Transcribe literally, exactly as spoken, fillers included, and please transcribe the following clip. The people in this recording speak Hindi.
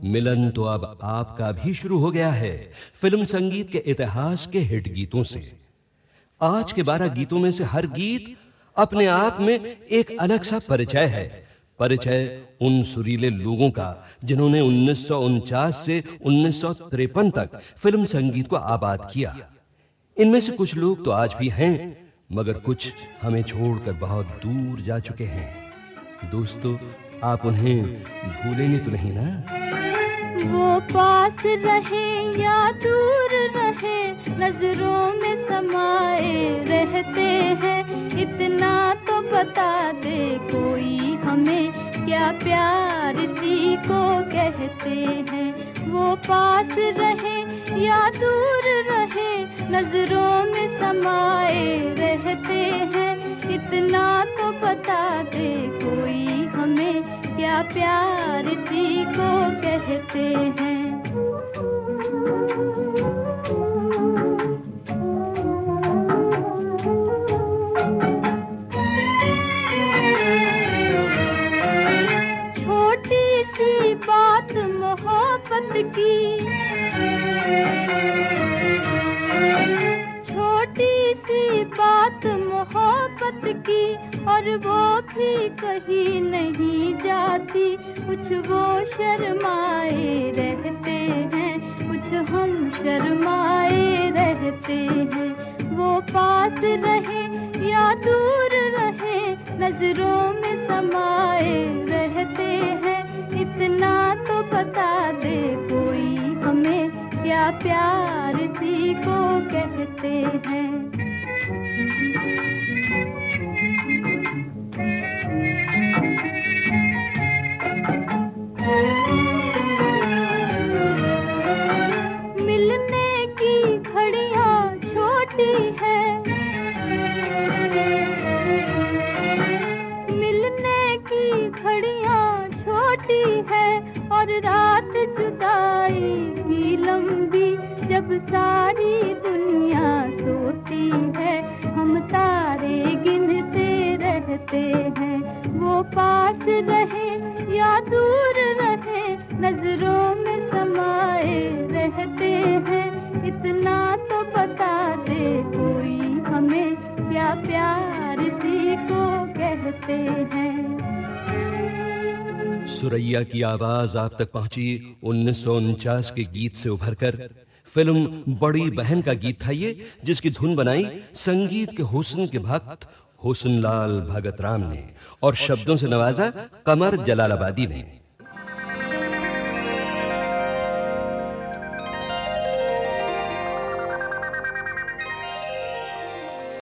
मिलन तो अब आपका भी शुरू हो गया है फिल्म संगीत के इतिहास के हिट गीतों से। आज के बारह गीतों में से हर गीत अपने आप में एक अलग सा परिचय है। परिचय उन सुरीले लोगों का जिन्होंने उन्नीस सौ उनचास से उन्नीस सौ तिरपन तक फिल्म संगीत को आबाद किया। इनमें से कुछ लोग तो आज भी हैं, मगर कुछ हमें छोड़कर बहुत दूर जा चुके हैं। दोस्तों, आप उन्हें भूलेंगे तो नहीं ना? वो पास रहे या दूर रहे, नजरों में समाए रहते हैं। इतना तो बता दे कोई हमें, क्या प्यार इसी को कहते हैं। वो पास रहे या दूर रहे, नजरों में समाए रहते हैं। इतना तो बता दे कोई हमें, क्या प्यार इसी को कहते हैं। छोटी सी बात मोहब्बत की, छोटी सी बात मोहब्बत की, और वो भी कहीं नहीं जाती। कुछ वो शर्माए रहते हैं, कुछ हम शर्माए रहते हैं। वो पास रहे या दूर रहे, नजरों में समाए रहते हैं। इतना तो बता दे कोई हमें, क्या प्यार इसी को कहते हैं। मिलने की घड़ियां छोटी है, मिलने की घड़ियां छोटी है, और रात जुदाई भी लंबी। जब सारी दुनिया सोती है, हम तारे गिनते रहते हैं। वो पास रहे या दूर रहे, नजरों में समाए रहते हैं। इतना तो बता दे कोई हमें, क्या प्यार इसी को कहते हैं। सुरैया की आवाज आप तक पहुंची उन्नीस सौ उनचास के गीत से उभरकर। फिल्म बड़ी बहन का गीत था ये, जिसकी धुन बनाई संगीत के हुस्न के भक्त हुस्नलाल भगत राम ने और शब्दों से नवाजा कमर जलालाबादी ने।